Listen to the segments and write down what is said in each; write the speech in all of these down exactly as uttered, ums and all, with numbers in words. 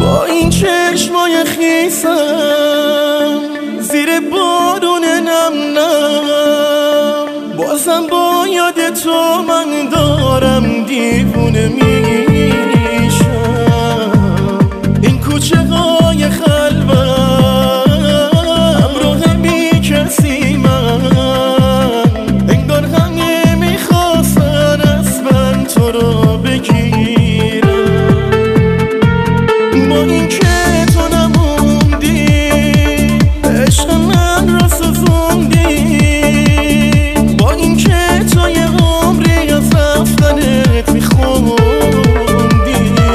با این چشمای خیسم زیر بارون نم نم، بازم با یاد تو من دارم دیوونه میشم. این کوچه های خلوت همراه بی کسی من، انگار همه میخواستن از من تو رو بگیرم. با این که تو نموندی عشق من را سوزوندی، با این که تو یه عمری از رفتنت میخوندی،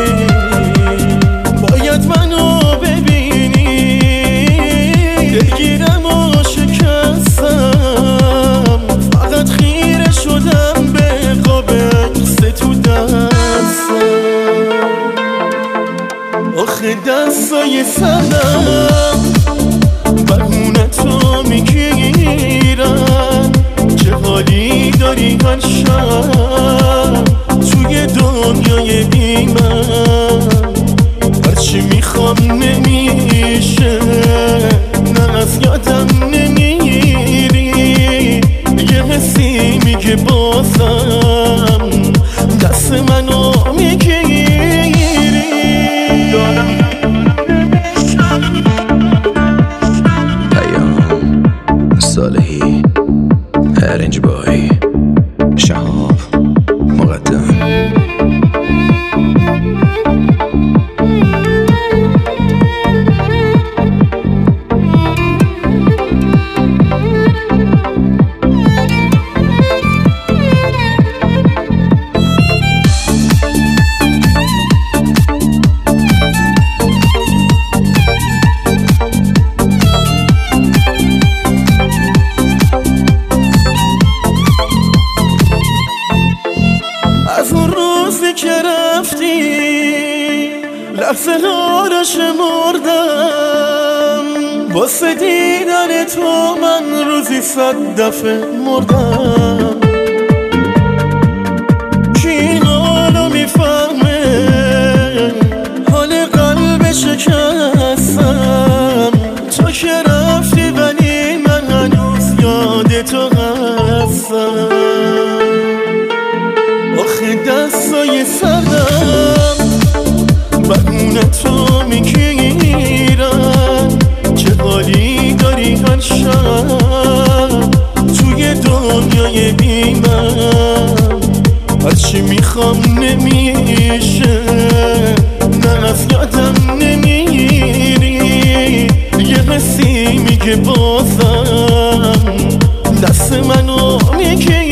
باید منو ببینی دلگیرم و شکستم، فقط خیره شدم به قاب عکس تو دستم. آخه دستای سردم بهونتو میگیرن، چه حالی داری هر شب توی دنیای بی من. هرچی میخوام نمیشه، نه از یادم نمیری، یه حسی میگه بازم دست منو میگیری. پیام صالحی، ارنج بای، شهاب مقدم. از اون روزی که رفتی لحظه ها رو شمردم، واسه دیدن تو من روزی صد دفعه مردم. کی این حالو میفهمه، حال قلب شکستم، تو که رفتی ولی من هنوز یاد تو هستم. آخه دستای سردم بهونتو میگیرن، چه حالی داری هر شب توی دنیای بی من. هرچی میخوام نمیشه، نه از یادم نمیری، یه حسی میگه بازم دست منو میگیری.